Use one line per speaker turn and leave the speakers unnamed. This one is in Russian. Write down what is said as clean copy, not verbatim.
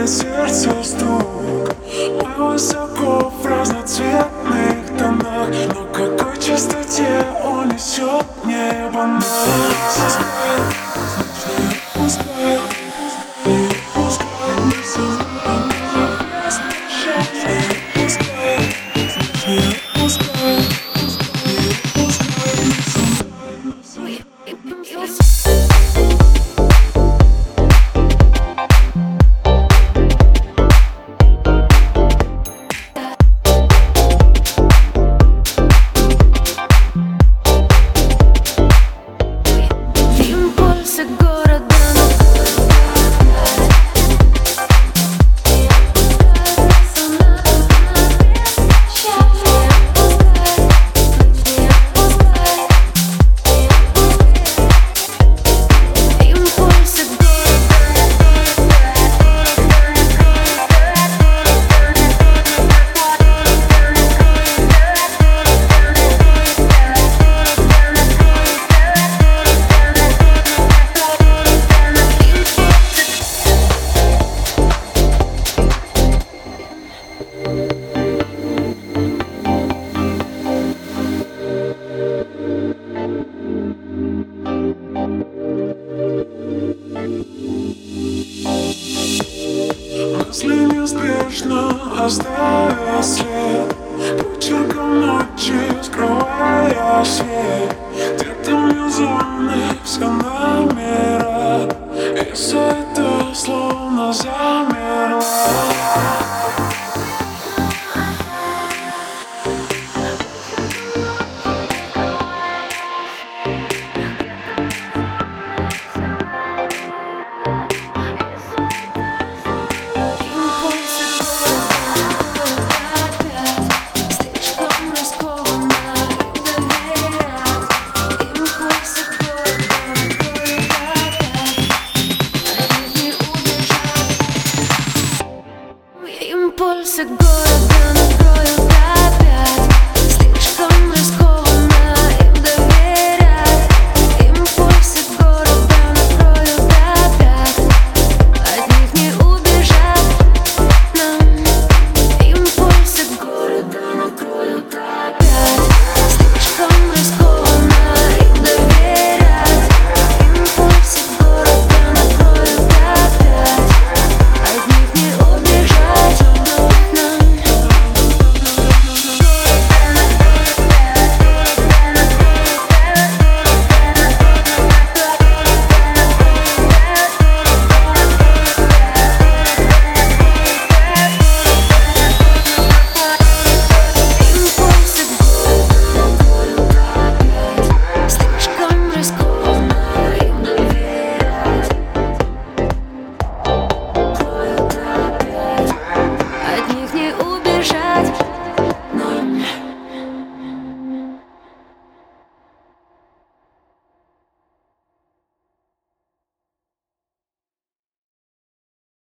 замедляет сердце стук. Мы высоко в разноцветных тонах, но какой частоте унесет небо нас. Пускай, не пускай, мы создадим без прощания. Пускай, не пускай, не пускай, мы создадим. Мысли неспешно оставя след, лучиком ночи скрывая свет. Где-то внизу все номера, и все это словно замерло.
Импульсы города.